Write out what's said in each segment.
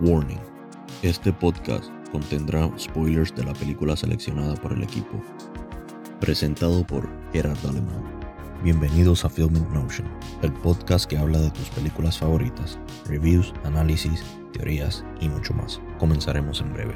Warning. Este podcast contendrá spoilers de la película seleccionada por el equipo. Presentado por Gerard Alemán. Bienvenidos a Film in Notion, el podcast que habla de tus películas favoritas, reviews, análisis, teorías y mucho más. Comenzaremos en breve.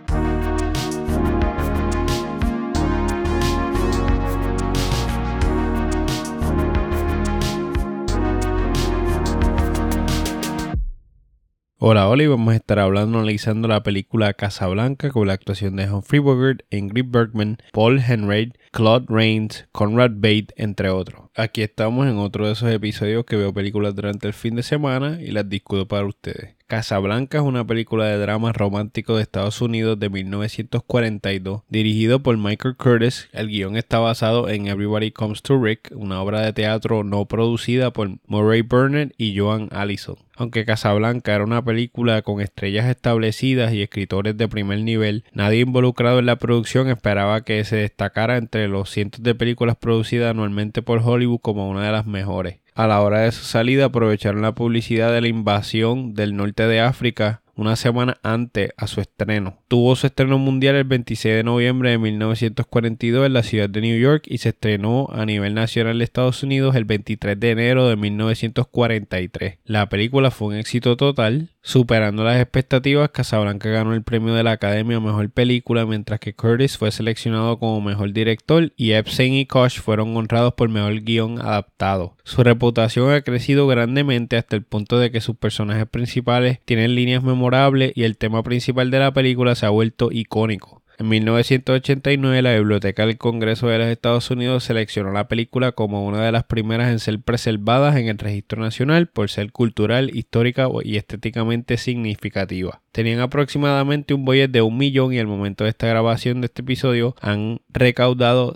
Hola, y vamos a estar analizando la película Casablanca con la actuación de Humphrey Bogart, Ingrid Bergman, Paul Henreid, Claude Rains, Conrad Veidt, entre otros. Aquí estamos en otro de esos episodios que veo películas durante el fin de semana y las discuto para ustedes. Casablanca es una película de drama romántico de Estados Unidos de 1942, dirigido por Michael Curtiz. El guión está basado en Everybody Comes to Rick, una obra de teatro no producida por Murray Burnett y Joan Allison. Aunque Casablanca era una película con estrellas establecidas y escritores de primer nivel, nadie involucrado en la producción esperaba que se destacara entre los cientos de películas producidas anualmente por Hollywood como una de las mejores. A la hora de su salida aprovecharon la publicidad de la invasión del norte de África una semana antes a su estreno. Tuvo su estreno mundial el 26 de noviembre de 1942 en la ciudad de New York y se estrenó a nivel nacional de Estados Unidos el 23 de enero de 1943. La película fue un éxito total, superando las expectativas. Casablanca ganó el premio de la Academia a Mejor Película, mientras que Curtiz fue seleccionado como Mejor Director y Epstein y Koch fueron honrados por Mejor Guión Adaptado. Su reputación ha crecido grandemente hasta el punto de que sus personajes principales tienen líneas memorables y el tema principal de la película se ha vuelto icónico. En 1989, la Biblioteca del Congreso de los Estados Unidos seleccionó la película como una de las primeras en ser preservadas en el Registro Nacional por ser cultural, histórica y estéticamente significativa. Tenían aproximadamente un budget de $1 millón y al momento de esta grabación de este episodio han recaudado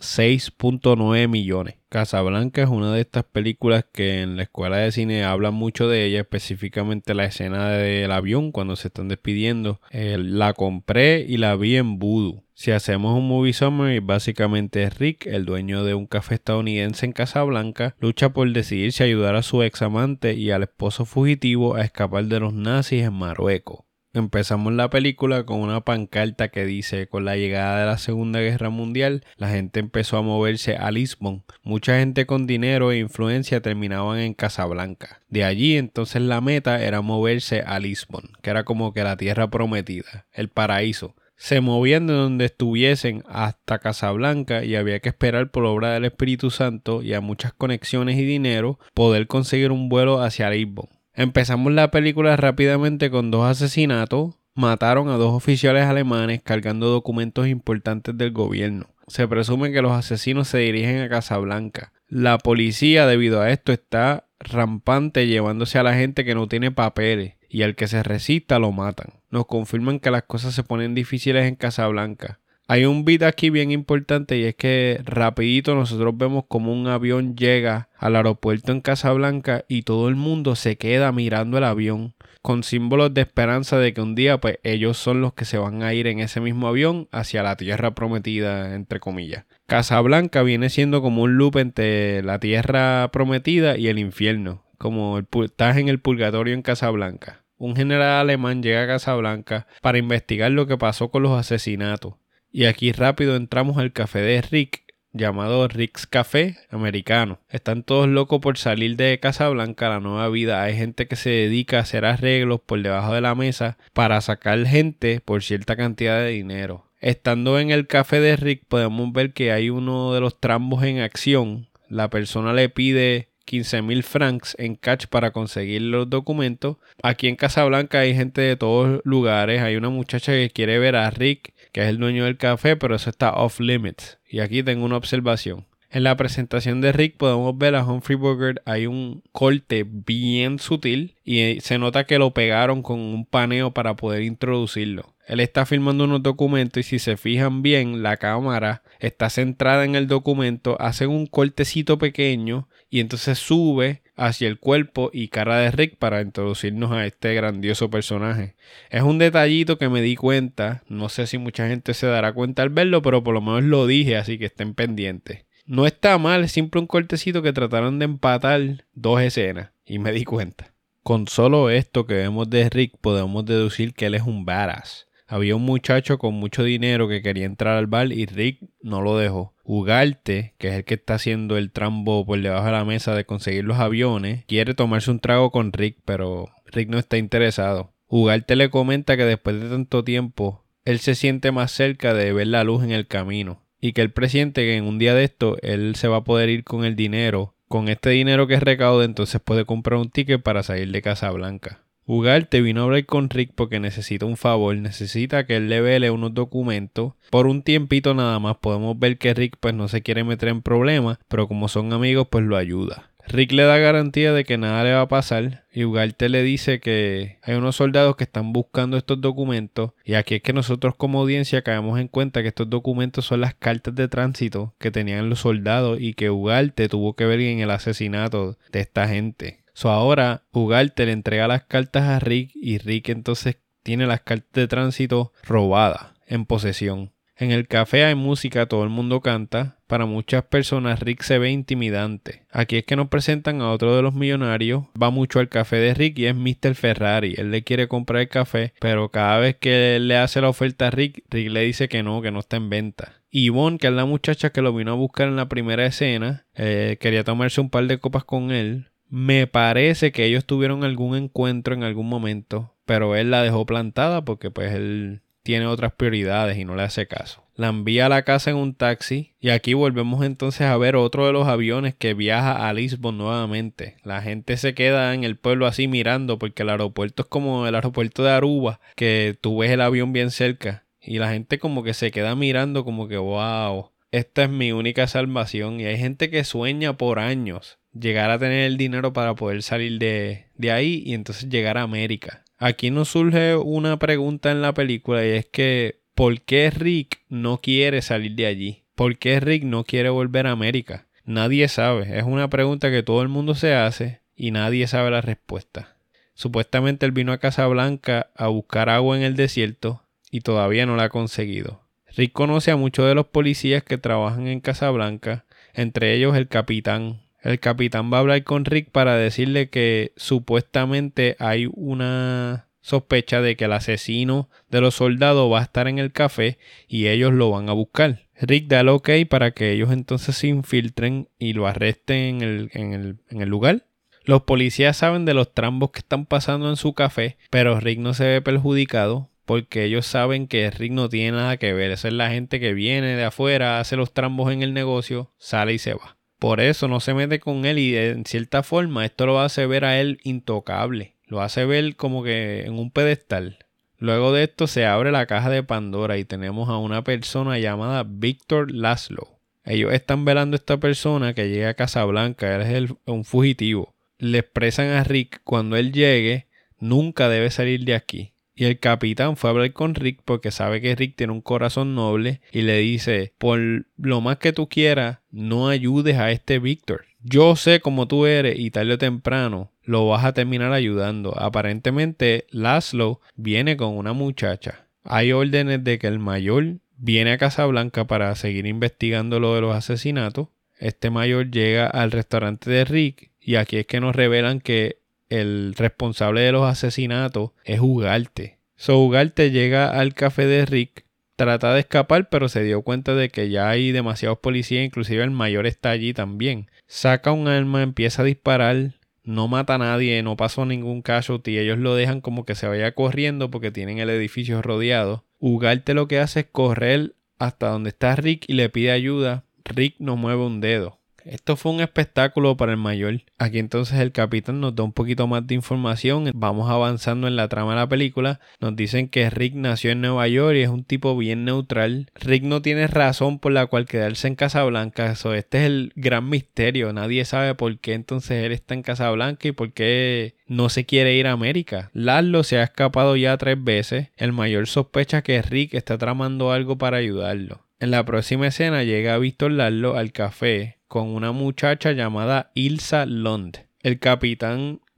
$6.9 millones. Casablanca es una de estas películas que en la escuela de cine hablan mucho de ella, específicamente la escena del avión cuando se están despidiendo. La compré y la vi en Vudu. Si hacemos un movie summary, básicamente Rick, el dueño de un café estadounidense en Casablanca, lucha por decidirse a ayudar a su ex amante y al esposo fugitivo a escapar de los nazis en Marruecos. Empezamos la película con una pancarta que dice: con la llegada de la Segunda Guerra Mundial, la gente empezó a moverse a Lisbon. Mucha gente con dinero e influencia terminaban en Casablanca. De allí entonces la meta era moverse a Lisbon, que era como que la tierra prometida, el paraíso. Se movían de donde estuviesen hasta Casablanca y había que esperar por obra del Espíritu Santo y a muchas conexiones y dinero poder conseguir un vuelo hacia Lisbon. Empezamos la película rápidamente con 2 asesinatos. Mataron a 2 oficiales alemanes cargando documentos importantes del gobierno. Se presume que los asesinos se dirigen a Casablanca. La policía, debido a esto, está rampante llevándose a la gente que no tiene papeles y al que se resista lo matan. Nos confirman que las cosas se ponen difíciles en Casablanca. Hay un beat aquí bien importante y es que rapidito nosotros vemos como un avión llega al aeropuerto en Casablanca y todo el mundo se queda mirando el avión con símbolos de esperanza de que un día pues ellos son los que se van a ir en ese mismo avión hacia la tierra prometida, entre comillas. Casablanca viene siendo como un loop entre la tierra prometida y el infierno, como estás en el purgatorio en Casablanca. Un general alemán llega a Casablanca para investigar lo que pasó con los asesinatos. Y aquí rápido entramos al café de Rick, llamado Rick's Café americano. Están todos locos por salir de Casablanca a la nueva vida. Hay gente que se dedica a hacer arreglos por debajo de la mesa para sacar gente por cierta cantidad de dinero. Estando en el café de Rick podemos ver que hay uno de los trambos en acción. La persona le pide 15,000 francs en cash para conseguir los documentos. Aquí en Casablanca hay gente de todos lugares. Hay una muchacha que quiere ver a Rick, que es el dueño del café, pero eso está off limits. Y aquí tengo una observación. En la presentación de Rick podemos ver a Humphrey Bogart. Hay un corte bien sutil y se nota que lo pegaron con un paneo para poder introducirlo. Él está filmando unos documentos y si se fijan bien, la cámara está centrada en el documento, hacen un cortecito pequeño y entonces sube hacia el cuerpo y cara de Rick para introducirnos a este grandioso personaje. Es un detallito que me di cuenta, no sé si mucha gente se dará cuenta al verlo, pero por lo menos lo dije, así que estén pendientes. No está mal, es siempre un cortecito que trataron de empatar 2 escenas y me di cuenta. Con solo esto que vemos de Rick podemos deducir que él es un badass. Había un muchacho con mucho dinero que quería entrar al bar y Rick no lo dejó. Ugarte, que es el que está haciendo el trambo por debajo de la mesa de conseguir los aviones, quiere tomarse un trago con Rick, pero Rick no está interesado. Ugarte le comenta que después de tanto tiempo, él se siente más cerca de ver la luz en el camino y que él presiente que en un día de esto él se va a poder ir con el dinero. Con este dinero que recaude, entonces puede comprar un ticket para salir de Casablanca. Ugarte vino a hablar con Rick porque necesita un favor, necesita que él le vele unos documentos. Por un tiempito nada más podemos ver que Rick pues no se quiere meter en problemas, pero como son amigos pues lo ayuda. Rick le da garantía de que nada le va a pasar y Ugarte le dice que hay unos soldados que están buscando estos documentos y aquí es que nosotros como audiencia caemos en cuenta que estos documentos son las cartas de tránsito que tenían los soldados y que Ugarte tuvo que ver en el asesinato de esta gente. Ahora Ugarte le entrega las cartas a Rick y Rick entonces tiene las cartas de tránsito robadas en posesión. En el café hay música, todo el mundo canta. Para muchas personas Rick se ve intimidante. Aquí es que nos presentan a otro de los millonarios. Va mucho al café de Rick y es Mr. Ferrari. Él le quiere comprar el café, pero cada vez que él le hace la oferta a Rick, Rick le dice que no está en venta. Yvonne, que es la muchacha que lo vino a buscar en la primera escena, quería tomarse un par de copas con él. Me parece que ellos tuvieron algún encuentro en algún momento, pero él la dejó plantada porque pues él tiene otras prioridades y no le hace caso. La envía a la casa en un taxi y aquí volvemos entonces a ver otro de los aviones que viaja a Lisbon nuevamente. La gente se queda en el pueblo así mirando porque el aeropuerto es como el aeropuerto de Aruba, que tú ves el avión bien cerca y la gente como que se queda mirando como que wow, esta es mi única salvación. Y hay gente que sueña por años llegar a tener el dinero para poder salir de ahí y entonces llegar a América. Aquí nos surge una pregunta en la película y es que ¿por qué Rick no quiere salir de allí? ¿Por qué Rick no quiere volver a América? Nadie sabe. Es una pregunta que todo el mundo se hace y nadie sabe la respuesta. Supuestamente él vino a Casablanca a buscar agua en el desierto y todavía no la ha conseguido. Rick conoce a muchos de los policías que trabajan en Casablanca, entre ellos el capitán. El capitán va a hablar con Rick para decirle que supuestamente hay una sospecha de que el asesino de los soldados va a estar en el café y ellos lo van a buscar. Rick da el ok para que ellos entonces se infiltren y lo arresten en el lugar. Los policías saben de los trambos que están pasando en su café, pero Rick no se ve perjudicado porque ellos saben que Rick no tiene nada que ver. Esa es la gente que viene de afuera, hace los trambos en el negocio, sale y se va. Por eso no se mete con él y en cierta forma esto lo hace ver a él intocable. Lo hace ver como que en un pedestal. Luego de esto se abre la caja de Pandora y tenemos a una persona llamada Victor Laszlo. Ellos están velando a esta persona que llega a Casablanca. Él es un fugitivo. Le expresan a Rick cuando él llegue nunca debe salir de aquí. Y el capitán fue a hablar con Rick porque sabe que Rick tiene un corazón noble y le dice, por lo más que tú quieras, no ayudes a este Víctor. Yo sé cómo tú eres y tarde o temprano lo vas a terminar ayudando. Aparentemente, Laszlo viene con una muchacha. Hay órdenes de que el mayor viene a Casablanca para seguir investigando lo de los asesinatos. Este mayor llega al restaurante de Rick y aquí es que nos revelan que el responsable de los asesinatos es Ugarte. Ugarte llega al café de Rick, trata de escapar, pero se dio cuenta de que ya hay demasiados policías, inclusive el mayor está allí también. Saca un arma, empieza a disparar, no mata a nadie, no pasó ningún casualty, ellos lo dejan como que se vaya corriendo porque tienen el edificio rodeado. Ugarte lo que hace es correr hasta donde está Rick y le pide ayuda. Rick no mueve un dedo. Esto fue un espectáculo para el mayor. Aquí entonces el capitán nos da un poquito más de información. Vamos avanzando en la trama de la película. Nos dicen que Rick nació en Nueva York y es un tipo bien neutral. Rick no tiene razón por la cual quedarse en Casablanca. Este es el gran misterio. Nadie sabe por qué entonces él está en Casablanca y por qué no se quiere ir a América. Laszlo se ha escapado ya 3 veces. El mayor sospecha que Rick está tramando algo para ayudarlo. En la próxima escena llega Víctor Laszlo al café con una muchacha llamada Ilsa Lund. El capitán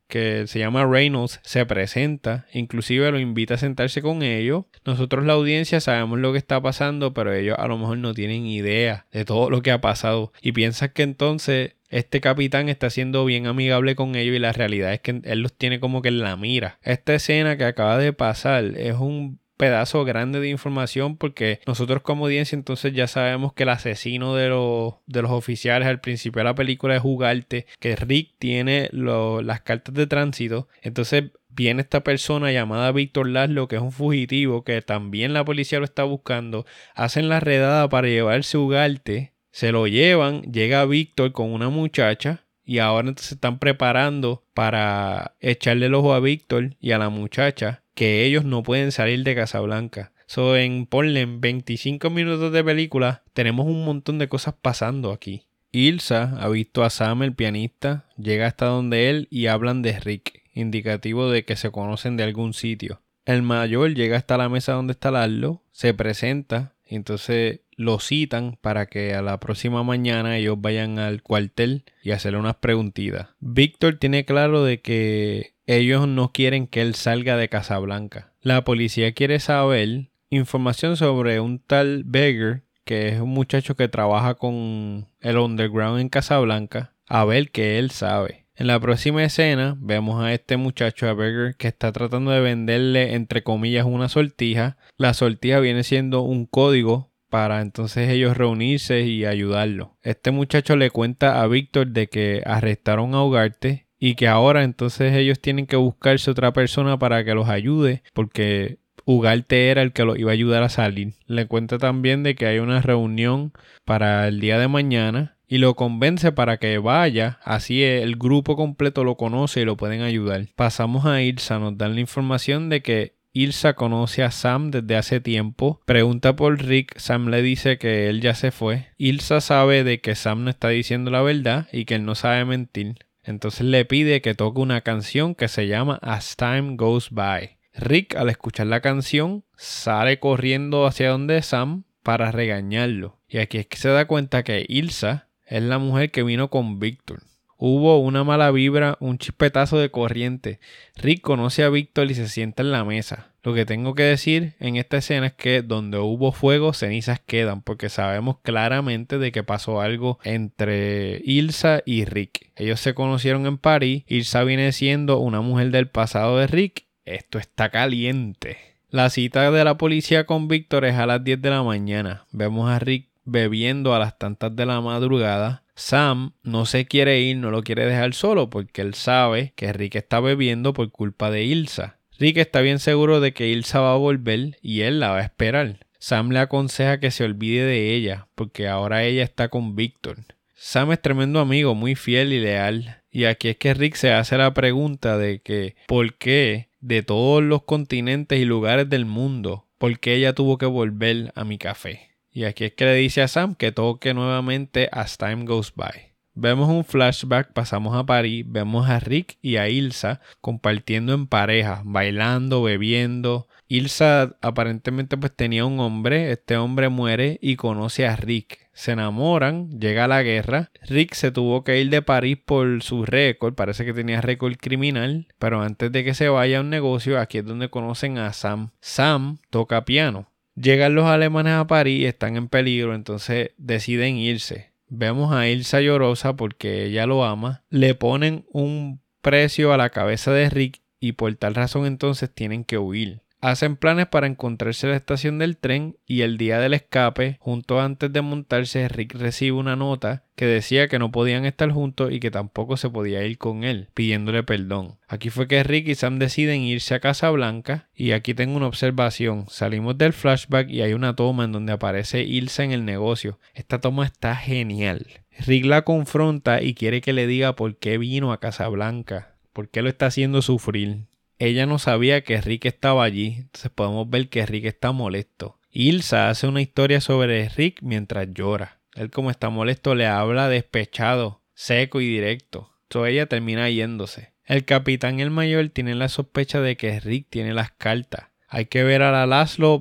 que se llama Reynolds, se presenta, inclusive lo invita a sentarse con ellos. Nosotros, la audiencia, sabemos lo que está pasando, pero ellos a lo mejor no tienen idea de todo lo que ha pasado y piensan que entonces este capitán está siendo bien amigable con ellos y la realidad es que él los tiene como que en la mira. Esta escena que acaba de pasar es un pedazo grande de información porque nosotros como audiencia entonces ya sabemos que el asesino de los oficiales al principio de la película es Ugarte, que Rick tiene las cartas de tránsito. Entonces viene esta persona llamada Víctor Laszlo, que es un fugitivo que también la policía lo está buscando. Hacen la redada para llevarse a Ugarte, se lo llevan, llega Víctor con una muchacha y ahora entonces están preparando para echarle el ojo a Víctor y a la muchacha, que ellos no pueden salir de Casablanca. Ponle en 25 minutos de película, tenemos un montón de cosas pasando aquí. Ilsa ha visto a Sam, el pianista, llega hasta donde él y hablan de Rick, indicativo de que se conocen de algún sitio. El mayor llega hasta la mesa donde está Laszlo, se presenta, entonces lo citan para que a la próxima mañana ellos vayan al cuartel y hacerle unas preguntitas. Víctor tiene claro de que ellos no quieren que él salga de Casablanca. La policía quiere saber información sobre un tal Beggar, que es un muchacho que trabaja con el underground en Casablanca, a ver qué él sabe. En la próxima escena vemos a este muchacho, a Beggar, que está tratando de venderle entre comillas una sortija. La sortija viene siendo un código para entonces ellos reunirse y ayudarlo. Este muchacho le cuenta a Víctor de que arrestaron a Ugarte y que ahora entonces ellos tienen que buscarse otra persona para que los ayude porque Ugarte era el que los iba a ayudar a salir. Le cuenta también de que hay una reunión para el día de mañana y lo convence para que vaya, así el grupo completo lo conoce y lo pueden ayudar. Pasamos a Ilsa, nos dan la información de que Ilsa conoce a Sam desde hace tiempo, pregunta por Rick, Sam le dice que él ya se fue. Ilsa sabe de que Sam no está diciendo la verdad y que él no sabe mentir. Entonces le pide que toque una canción que se llama As Time Goes By. Rick, al escuchar la canción, sale corriendo hacia donde Sam para regañarlo. Y aquí es que se da cuenta que Ilsa es la mujer que vino con Víctor. Hubo una mala vibra, un chispetazo de corriente. Rick conoce a Víctor y se sienta en la mesa. Lo que tengo que decir en esta escena es que donde hubo fuego, cenizas quedan, porque sabemos claramente de que pasó algo entre Ilsa y Rick. Ellos se conocieron en París. Ilsa viene siendo una mujer del pasado de Rick. Esto está caliente. La cita de la policía con Víctor es a las 10 de la mañana. Vemos a Rick bebiendo a las tantas de la madrugada. Sam no se quiere ir, no lo quiere dejar solo porque él sabe que Rick está bebiendo por culpa de Ilsa. Rick está bien seguro de que Ilsa va a volver y él la va a esperar. Sam le aconseja que se olvide de ella porque ahora ella está con Víctor. Sam es tremendo amigo, muy fiel y leal. Y aquí es que Rick se hace la pregunta de que ¿por qué de todos los continentes y lugares del mundo, por qué ella tuvo que volver a mi café? Y aquí es que le dice a Sam que toque nuevamente As Time Goes By. Vemos un flashback, pasamos a París, vemos a Rick y a Ilsa compartiendo en pareja, bailando, bebiendo. Ilsa aparentemente pues tenía un hombre, este hombre muere y conoce a Rick. Se enamoran, llega la guerra. Rick se tuvo que ir de París por su récord, parece que tenía récord criminal, pero antes de que se vaya a un negocio, aquí es donde conocen a Sam. Sam toca piano. Llegan los alemanes a París y están en peligro, entonces deciden irse. Vemos a Ilsa llorosa porque ella lo ama. Le ponen un precio a la cabeza de Rick y por tal razón entonces tienen que huir. Hacen planes para encontrarse en la estación del tren y el día del escape, juntos antes de montarse, Rick recibe una nota que decía que no podían estar juntos y que tampoco se podía ir con él, pidiéndole perdón. Aquí fue que Rick y Sam deciden irse a Casablanca y aquí tengo una observación. Salimos del flashback y hay una toma en donde aparece Ilsa en el negocio. Esta toma está genial. Rick la confronta y quiere que le diga por qué vino a Casablanca, por qué lo está haciendo sufrir. Ella no sabía que Rick estaba allí, entonces podemos ver que Rick está molesto. Ilsa hace una historia sobre Rick mientras llora. Él, como está molesto, le habla despechado, seco y directo. Entonces ella termina yéndose. El capitán y el mayor tienen la sospecha de que Rick tiene las cartas. Hay que ver a la Laszlo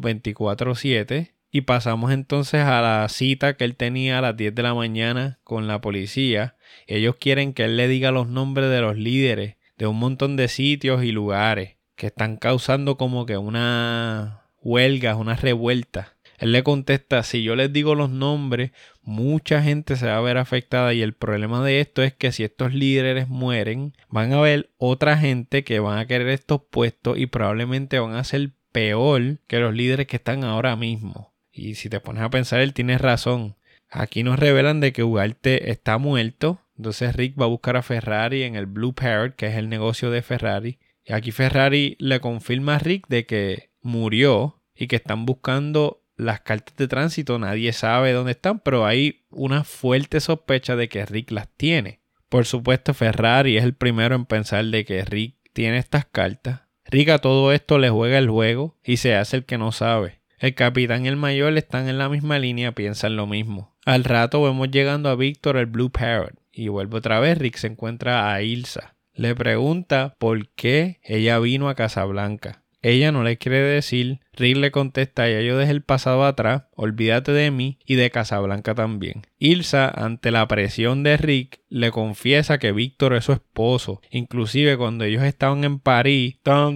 24/7 y pasamos entonces a la cita que él tenía a las 10 de la mañana con la policía. Ellos quieren que él le diga los nombres de los líderes de un montón de sitios y lugares que están causando como que una huelga, una revuelta. Él le contesta, si yo les digo los nombres, mucha gente se va a ver afectada y el problema de esto es que si estos líderes mueren, van a haber otra gente que van a querer estos puestos y probablemente van a ser peor que los líderes que están ahora mismo. Y si te pones a pensar, él tiene razón. Aquí nos revelan de que Ugarte está muerto. Entonces Rick va a buscar a Ferrari en el Blue Parrot, que es el negocio de Ferrari. Y aquí Ferrari le confirma a Rick de que murió y que están buscando las cartas de tránsito. Nadie sabe dónde están, pero hay una fuerte sospecha de que Rick las tiene. Por supuesto, Ferrari es el primero en pensar de que Rick tiene estas cartas. Rick a todo esto le juega el juego y se hace el que no sabe. El capitán y el mayor están en la misma línea, piensan lo mismo. Al rato vemos llegando a Víctor el Blue Parrot y vuelve otra vez. Rick se encuentra a Ilsa. Le pregunta por qué ella vino a Casablanca. Ella no le quiere decir. Rick le contesta, ya yo dejé el pasado atrás, olvídate de mí y de Casablanca también. Ilsa, ante la presión de Rick, le confiesa que Víctor es su esposo. Inclusive cuando ellos estaban en París, tan,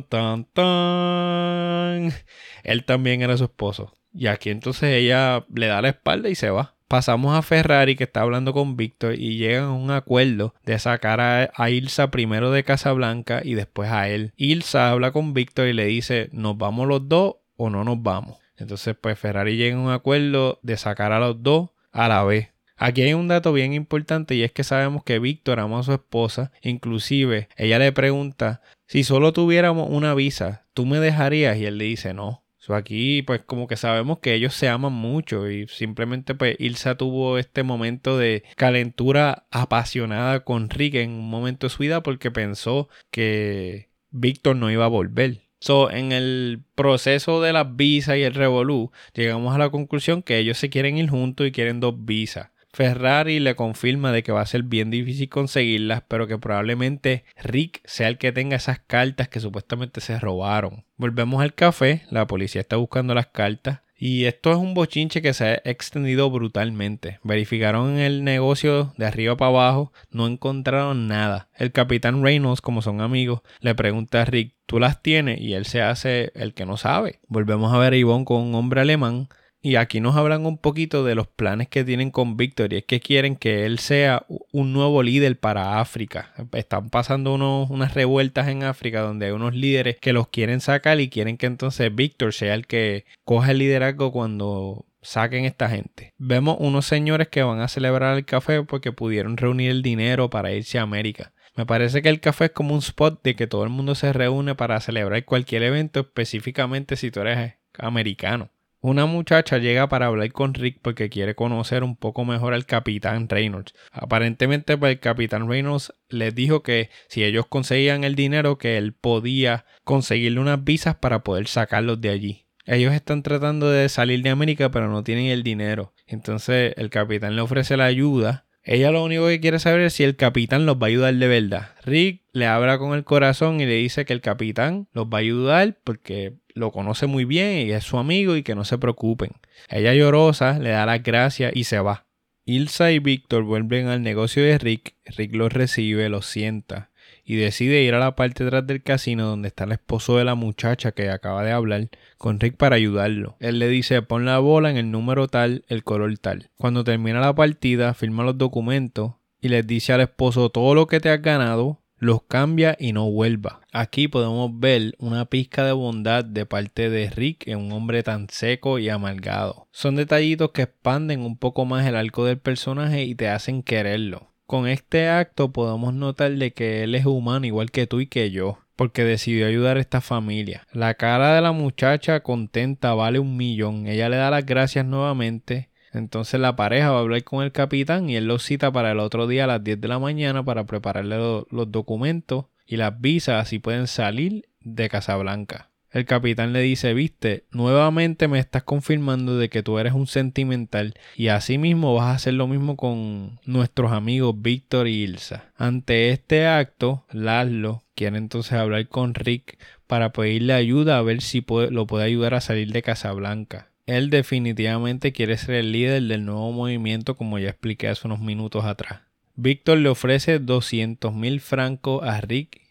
él también era su esposo. Y aquí entonces ella le da la espalda y se va. Pasamos a Ferrari, que está hablando con Víctor, y llegan a un acuerdo de sacar a Ilsa primero de Casablanca y después a él. Ilsa habla con Víctor y le dice, ¿nos vamos los dos o no nos vamos? Entonces pues Ferrari llega a un acuerdo de sacar a los dos a la vez. Aquí hay un dato bien importante y es que sabemos que Víctor ama a su esposa. Inclusive ella le pregunta, si solo tuviéramos una visa, ¿tú me dejarías? Y él le dice no. Aquí pues como que sabemos que ellos se aman mucho y simplemente pues Ilsa tuvo este momento de calentura apasionada con Rick en un momento de su vida porque pensó que Víctor no iba a volver. En el proceso de las visas y el revolú llegamos a la conclusión que ellos se quieren ir juntos y quieren 2 visas. Ferrari le confirma de que va a ser bien difícil conseguirlas, pero que probablemente Rick sea el que tenga esas cartas que supuestamente se robaron. Volvemos al café, la policía está buscando las cartas y esto es un bochinche que se ha extendido brutalmente. Verificaron en el negocio de arriba para abajo, no encontraron nada. El capitán Reynolds, como son amigos, le pregunta a Rick, ¿tú las tienes? Y él se hace el que no sabe. Volvemos a ver a Yvonne con un hombre alemán. Y aquí nos hablan un poquito de los planes que tienen con Víctor y es que quieren que él sea un nuevo líder para África. Están pasando unas revueltas en África donde hay unos líderes que los quieren sacar y quieren que entonces Víctor sea el que coja el liderazgo cuando saquen esta gente. Vemos unos señores que van a celebrar el café porque pudieron reunir el dinero para irse a América. Me parece que el café es como un spot de que todo el mundo se reúne para celebrar cualquier evento, específicamente si tú eres americano. Una muchacha llega para hablar con Rick porque quiere conocer un poco mejor al capitán Reynolds. Aparentemente pues, el capitán Reynolds les dijo que si ellos conseguían el dinero que él podía conseguirle unas visas para poder sacarlos de allí. Ellos están tratando de salir de América pero no tienen el dinero. Entonces el capitán le ofrece la ayuda. Ella lo único que quiere saber es si el capitán los va a ayudar de verdad. Rick le habla con el corazón y le dice que el capitán los va a ayudar porque lo conoce muy bien y es su amigo y que no se preocupen. Ella llorosa le da las gracias y se va. Ilsa y Víctor vuelven al negocio de Rick. Rick los recibe, los sienta y decide ir a la parte de atrás del casino donde está el esposo de la muchacha que acaba de hablar con Rick para ayudarlo. Él le dice pon la bola en el número tal, el color tal. Cuando termina la partida firma los documentos y les dice al esposo todo lo que te has ganado, los cambia y no vuelva. Aquí podemos ver una pizca de bondad de parte de Rick en un hombre tan seco y amargado. Son detallitos que expanden un poco más el arco del personaje y te hacen quererlo. Con este acto podemos notar de que él es humano igual que tú y que yo, porque decidió ayudar a esta familia. La cara de la muchacha contenta vale 1,000,000. Ella le da las gracias nuevamente. Entonces la pareja va a hablar con el capitán y él lo cita para el otro día a las 10 de la mañana para prepararle los documentos y las visas, así pueden salir de Casablanca. El capitán le dice, viste, nuevamente me estás confirmando de que tú eres un sentimental y así mismo vas a hacer lo mismo con nuestros amigos Víctor y Ilsa. Ante este acto, Laszlo quiere entonces hablar con Rick para pedirle ayuda a ver si lo puede ayudar a salir de Casablanca. Él definitivamente quiere ser el líder del nuevo movimiento como ya expliqué hace unos minutos atrás. Víctor le ofrece 200,000 francos a Rick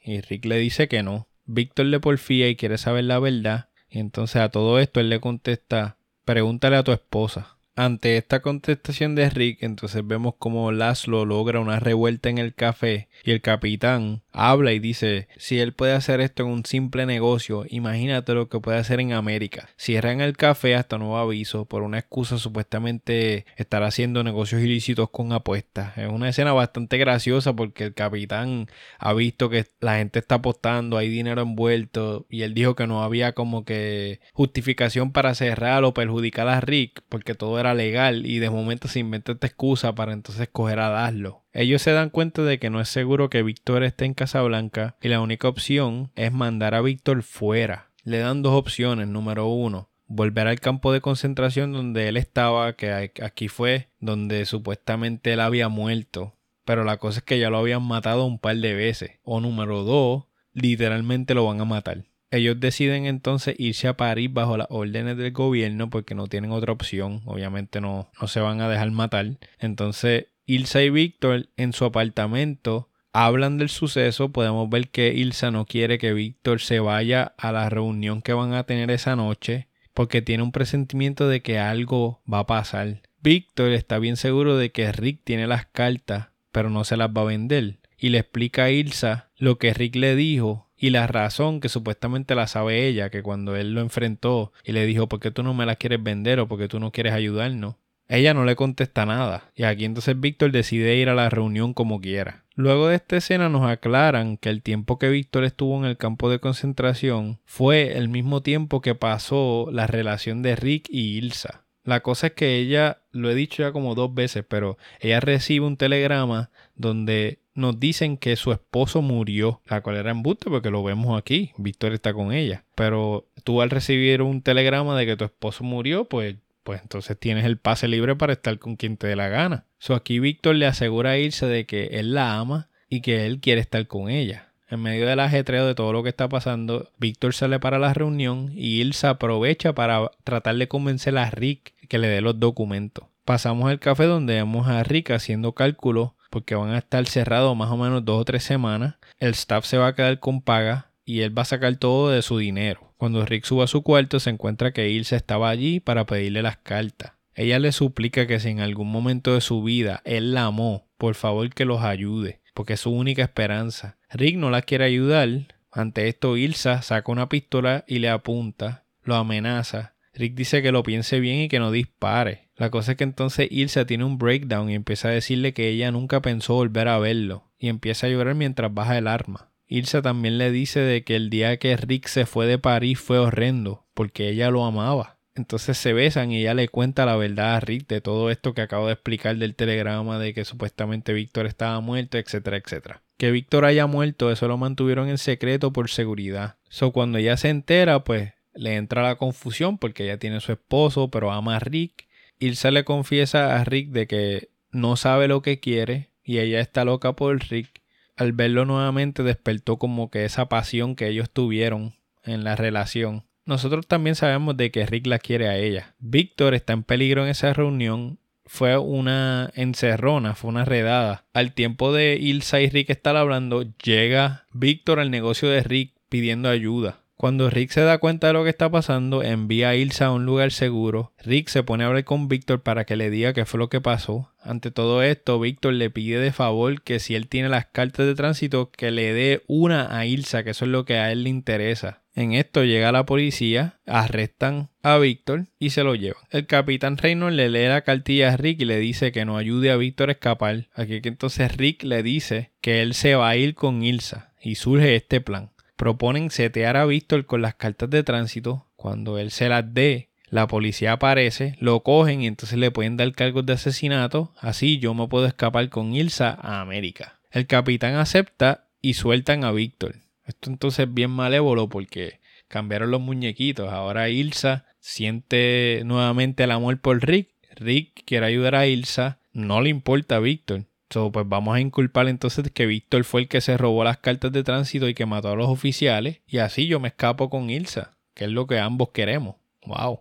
Y Rick le dice que no. Víctor le porfía y quiere saber la verdad. Y entonces a todo esto él le contesta, pregúntale a tu esposa. Ante esta contestación de Rick, entonces vemos cómo Laszlo logra una revuelta en el café y el capitán habla y dice, si él puede hacer esto en un simple negocio, imagínate lo que puede hacer en América. Cierran el café hasta nuevo aviso por una excusa supuestamente estar haciendo negocios ilícitos con apuestas. Es una escena bastante graciosa porque el capitán ha visto que la gente está apostando, hay dinero envuelto y él dijo que no había como que justificación para cerrar o perjudicar a Rick porque todo era legal y de momento se inventa esta excusa para entonces coger a Laszlo. Ellos se dan cuenta de que no es seguro que Víctor esté en Casablanca y la única opción es mandar a Víctor fuera. Le dan dos opciones. Número 1, volver al campo de concentración donde él estaba, que aquí fue donde supuestamente él había muerto. Pero la cosa es que ya lo habían matado un par de veces. O número 2, literalmente lo van a matar. Ellos deciden entonces irse a París bajo las órdenes del gobierno porque no tienen otra opción. Obviamente no se van a dejar matar. Entonces Ilsa y Víctor en su apartamento hablan del suceso. Podemos ver que Ilsa no quiere que Víctor se vaya a la reunión que van a tener esa noche porque tiene un presentimiento de que algo va a pasar. Víctor está bien seguro de que Rick tiene las cartas pero no se las va a vender. Y le explica a Ilsa lo que Rick le dijo. Y la razón que supuestamente la sabe ella, que cuando él lo enfrentó y le dijo ¿por qué tú no me las quieres vender o por qué tú no quieres ayudarnos? Ella no le contesta nada. Y aquí entonces Víctor decide ir a la reunión como quiera. Luego de esta escena nos aclaran que el tiempo que Víctor estuvo en el campo de concentración fue el mismo tiempo que pasó la relación de Rick y Ilsa. La cosa es que ella, lo he dicho ya como 2 veces, pero ella recibe un telegrama donde nos dicen que su esposo murió, la cual era embuste porque lo vemos aquí, Víctor está con ella. Pero tú al recibir un telegrama de que tu esposo murió, pues entonces tienes el pase libre para estar con quien te dé la gana. Aquí Víctor le asegura a Ilsa de que él la ama y que él quiere estar con ella. En medio del ajetreo de todo lo que está pasando, Víctor sale para la reunión y Ilsa aprovecha para tratar de convencer a Rick que le dé los documentos. Pasamos al café donde vemos a Rick haciendo cálculos porque van a estar cerrados más o menos 2 o 3 semanas. El staff se va a quedar con paga y él va a sacar todo de su dinero. Cuando Rick sube a su cuarto se encuentra que Ilsa estaba allí para pedirle las cartas. Ella le suplica que si en algún momento de su vida él la amó, por favor que los ayude, porque es su única esperanza. Rick no la quiere ayudar. Ante esto Ilsa saca una pistola y le apunta, lo amenaza. Rick dice que lo piense bien y que no dispare. La cosa es que entonces Ilsa tiene un breakdown y empieza a decirle que ella nunca pensó volver a verlo y empieza a llorar mientras baja el arma. Ilsa también le dice de que el día que Rick se fue de París fue horrendo porque ella lo amaba. Entonces se besan y ella le cuenta la verdad a Rick de todo esto que acabo de explicar del telegrama de que supuestamente Víctor estaba muerto, etcétera, etcétera. Que Víctor haya muerto, eso lo mantuvieron en secreto por seguridad. Cuando ella se entera, pues le entra la confusión porque ella tiene su esposo, pero ama a Rick. Ilsa le confiesa a Rick de que no sabe lo que quiere y ella está loca por Rick. Al verlo nuevamente despertó como que esa pasión que ellos tuvieron en la relación. Nosotros también sabemos de que Rick la quiere a ella. Víctor está en peligro en esa reunión. Fue una encerrona, fue una redada. Al tiempo de Ilsa y Rick estar hablando, llega Víctor al negocio de Rick pidiendo ayuda. Cuando Rick se da cuenta de lo que está pasando, envía a Ilsa a un lugar seguro. Rick se pone a hablar con Víctor para que le diga qué fue lo que pasó. Ante todo esto, Víctor le pide de favor que si él tiene las cartas de tránsito, que le dé una a Ilsa, que eso es lo que a él le interesa. En esto llega la policía, arrestan a Víctor y se lo llevan. El capitán Reynolds le lee la cartilla a Rick y le dice que no ayude a Víctor a escapar. Aquí que entonces Rick le dice que él se va a ir con Ilsa y surge este plan. Proponen setear a Víctor con las cartas de tránsito. Cuando él se las dé, la policía aparece, lo cogen y entonces le pueden dar cargos de asesinato. Así yo me puedo escapar con Ilsa a América. El capitán acepta y sueltan a Víctor. Esto entonces es bien malévolo porque cambiaron los muñequitos. Ahora Ilsa siente nuevamente el amor por Rick. Rick quiere ayudar a Ilsa. No le importa a Víctor. Pues vamos a inculpar entonces que Víctor fue el que se robó las cartas de tránsito y que mató a los oficiales. Y así yo me escapo con Ilsa, que es lo que ambos queremos. ¡Wow!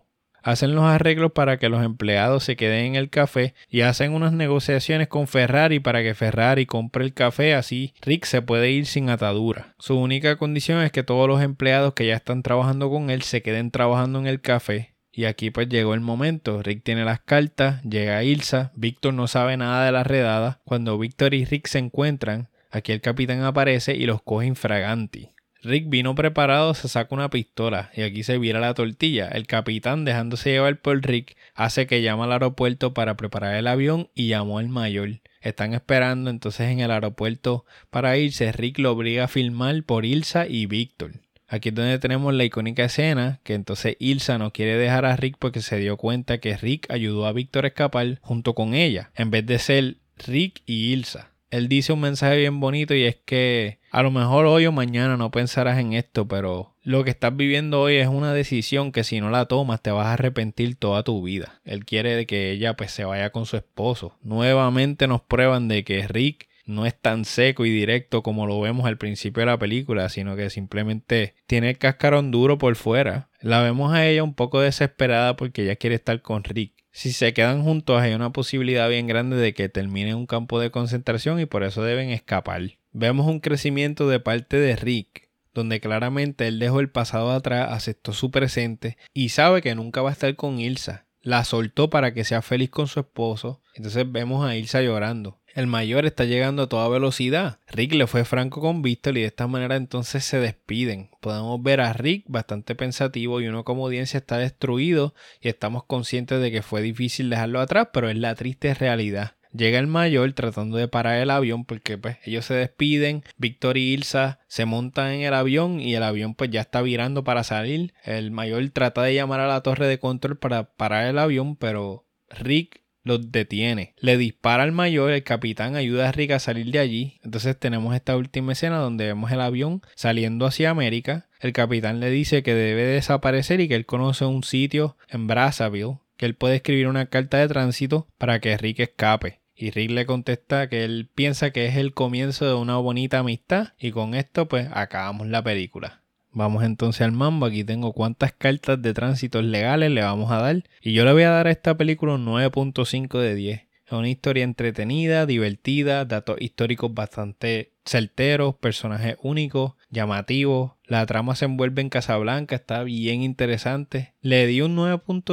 hacen los arreglos para que los empleados se queden en el café y hacen unas negociaciones con Ferrari para que Ferrari compre el café, así Rick se puede ir sin atadura. Su única condición es que todos los empleados que ya están trabajando con él se queden trabajando en el café. Y aquí pues llegó el momento. Rick tiene las cartas, llega Ilsa, Víctor no sabe nada de la redada. Cuando Víctor y Rick se encuentran, aquí el capitán aparece y los coge infraganti. Rick vino preparado, se saca una pistola y aquí se vira la tortilla. El capitán, dejándose llevar por Rick, hace que llame al aeropuerto para preparar el avión y llamó al mayor. Están esperando entonces en el aeropuerto para irse. Rick lo obliga a filmar por Ilsa y Víctor. Aquí es donde tenemos la icónica escena que entonces Ilsa no quiere dejar a Rick porque se dio cuenta que Rick ayudó a Víctor a escapar junto con ella, en vez de ser Rick y Ilsa. Él dice un mensaje bien bonito y es que a lo mejor hoy o mañana no pensarás en esto, pero lo que estás viviendo hoy es una decisión que si no la tomas te vas a arrepentir toda tu vida. Él quiere de que ella pues se vaya con su esposo. Nuevamente nos prueban de que Rick no es tan seco y directo como lo vemos al principio de la película, sino que simplemente tiene el cascarón duro por fuera. La vemos a ella un poco desesperada porque ella quiere estar con Rick. Si se quedan juntos hay una posibilidad bien grande de que termine en un campo de concentración y por eso deben escapar. Vemos un crecimiento de parte de Rick, donde claramente él dejó el pasado atrás, aceptó su presente y sabe que nunca va a estar con Ilsa. La soltó para que sea feliz con su esposo. Entonces vemos a Ilsa llorando. El mayor está llegando a toda velocidad. Rick le fue franco con Víctor y de esta manera entonces se despiden. Podemos ver a Rick bastante pensativo y uno como audiencia está destruido y estamos conscientes de que fue difícil dejarlo atrás, pero es la triste realidad. Llega el mayor tratando de parar el avión porque pues ellos se despiden, Víctor y Ilsa se montan en el avión y el avión pues ya está virando para salir. El mayor trata de llamar a la torre de control para parar el avión, pero Rick los detiene. Le dispara al mayor, el capitán ayuda a Rick a salir de allí. Entonces tenemos esta última escena donde vemos el avión saliendo hacia América. El capitán le dice que debe desaparecer y que él conoce un sitio en Brazzaville, que él puede escribir una carta de tránsito para que Rick escape. Y Rick le contesta que él piensa que es el comienzo de una bonita amistad y con esto pues acabamos la película. Vamos entonces al mambo. Aquí tengo cuántas cartas de tránsito legales le vamos a dar. Y yo le voy a dar a esta película un 9.5 de 10. Es una historia entretenida, divertida, datos históricos bastante certeros, personajes únicos, llamativos. La trama se envuelve en Casablanca, está bien interesante. Le di un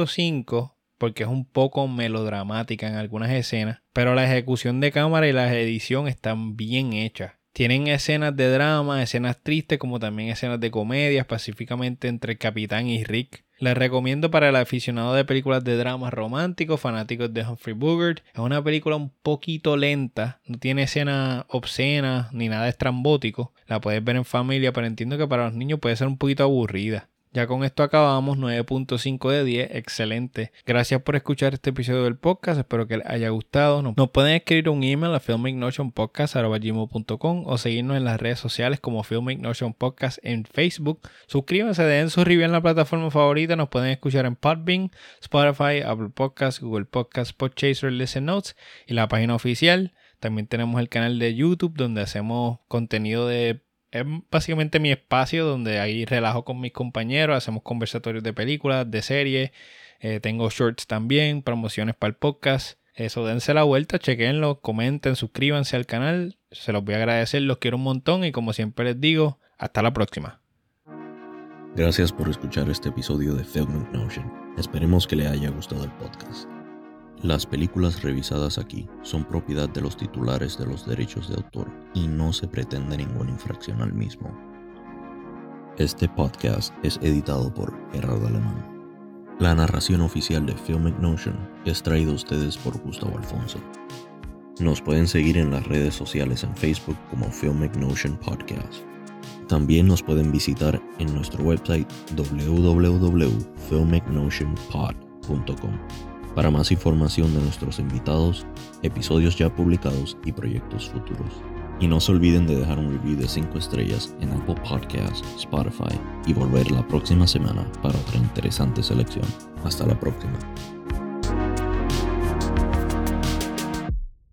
9.5 porque es un poco melodramática en algunas escenas. Pero la ejecución de cámara y la edición están bien hechas. Tienen escenas de drama, escenas tristes, como también escenas de comedia, específicamente entre el capitán y Rick. Les recomiendo para el aficionado de películas de drama románticos, fanáticos de Humphrey Bogart. Es una película un poquito lenta, no tiene escenas obscenas ni nada estrambótico. La puedes ver en familia, pero entiendo que para los niños puede ser un poquito aburrida. Ya con esto acabamos, 9.5 de 10, excelente. Gracias por escuchar este episodio del podcast, espero que les haya gustado. Nos pueden escribir un email a filmicnotionpodcast@gmail.com o seguirnos en las redes sociales como Filmic Notion Podcast en Facebook. Suscríbanse, den su review en la plataforma favorita, nos pueden escuchar en Podbean, Spotify, Apple Podcasts, Google Podcasts, Podchaser, Listen Notes y la página oficial. También tenemos el canal de YouTube donde hacemos contenido de... Es básicamente mi espacio donde ahí relajo con mis compañeros, hacemos conversatorios de películas, de series, tengo shorts también, promociones para el podcast. Eso, dense la vuelta, chequenlo, comenten, suscríbanse al canal, se los voy a agradecer, los quiero un montón y como siempre les digo, hasta la próxima. Gracias por escuchar este episodio de Filmic Notion. Esperemos que le haya gustado el podcast. Las películas revisadas aquí son propiedad de los titulares de los derechos de autor y no se pretende ninguna infracción al mismo. Este podcast es editado por Gerardo Alemán. La narración oficial de Filmic Notion es traída a ustedes por Gustavo Alfonso. Nos pueden seguir en las redes sociales en Facebook como Filmic Notion Podcast. También nos pueden visitar en nuestro website www.filmicnotionpod.com para más información de nuestros invitados, episodios ya publicados y proyectos futuros. Y no se olviden de dejar un review de 5 estrellas en Apple Podcasts, Spotify y volver la próxima semana para otra interesante selección. Hasta la próxima.